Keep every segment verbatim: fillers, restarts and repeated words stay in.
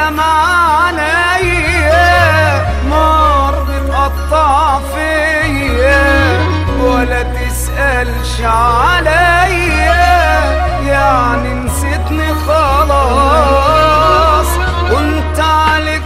عليا نار بتقطع فيا ولا تسألش عليا، يعني نسيتني خلاص وانت عليك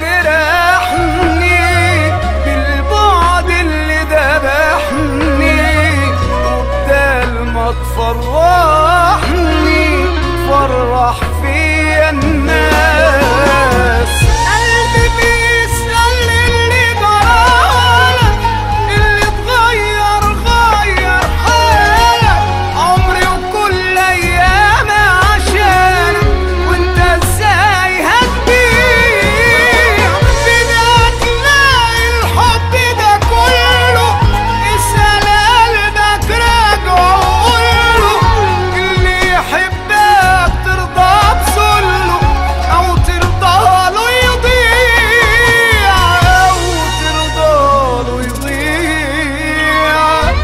تجرحني بالبعد اللي ذبحني، وبدال ما تفرحني فرح فيا الناس. قلبي بيسأل اللي جرالك، اللي اتغير غير حالك، عمري وكل ايامي عشانك، وانت ازاي هتبيع بدك تلاقي الحب ده كله؟ اسأل قلبك راجعه وقوله، اللي يحبك ترضى بذله او ترضى له يضيع، او ترضى له يضيع.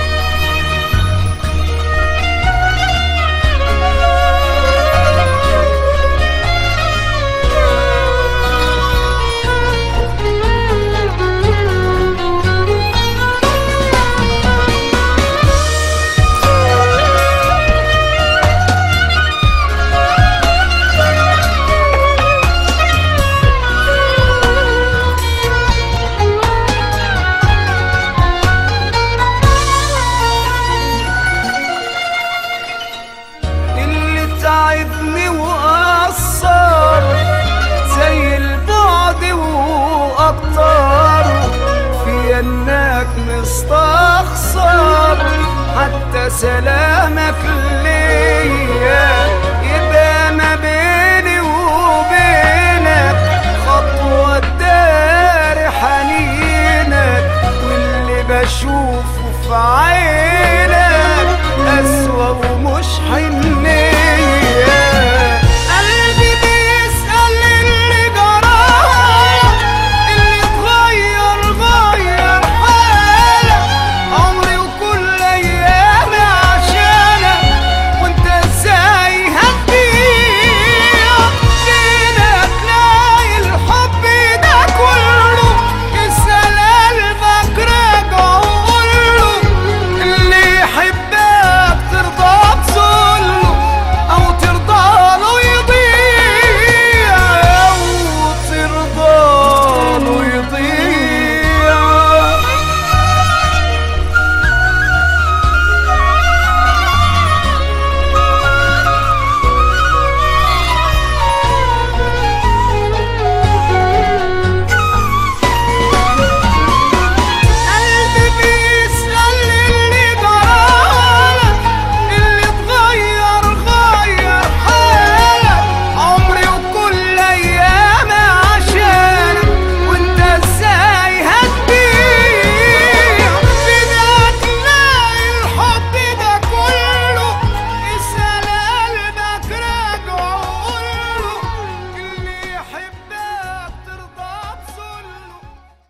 اللي تعبني وقصر زي البعد وقطر في انك مستخسر حتى سلام